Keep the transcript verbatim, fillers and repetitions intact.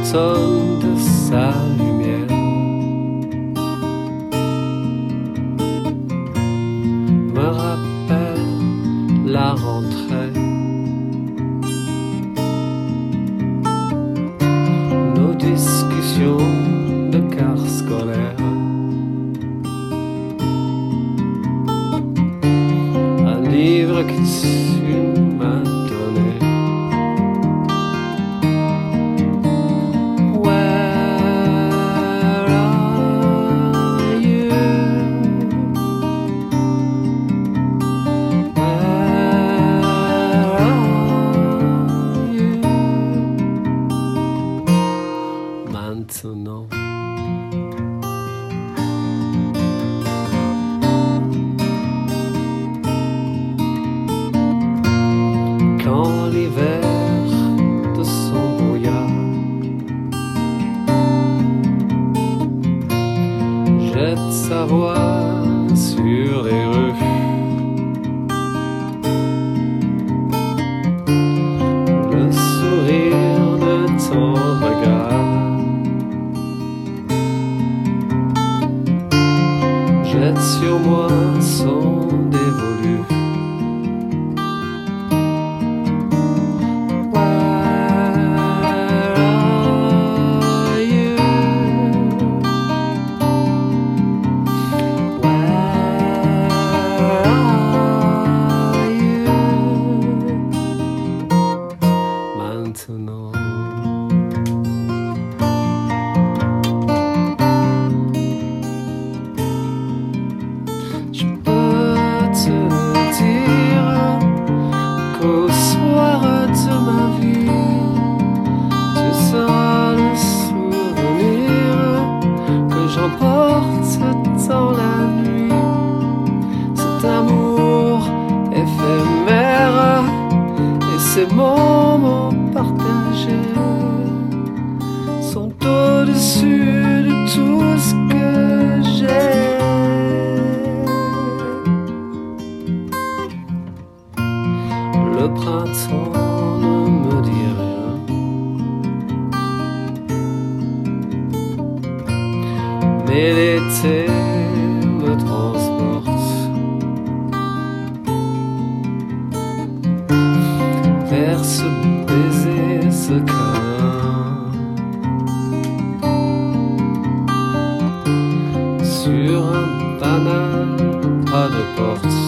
l'automne de sa lumière me rappelle la rentrée, nos discussions de cars scolaires, un livre que tu m'as donné. Maintenant, quand l'hiver de son brouillard jette sa voix sur les rues, le sourire de ton regard jette sur moi son dévolu. Where are you? Where are you? Maintenant. Qu'au soir de ma vie, tu seras le souvenir que j'emporte dans la nuit. Cet amour éphémère et ces moments partagés sont au-dessus de tout ce que j'ai. Le printemps ne me dit rien, mais l'été me transporte vers ce baiser, ce câlin sur un banal pas de porte.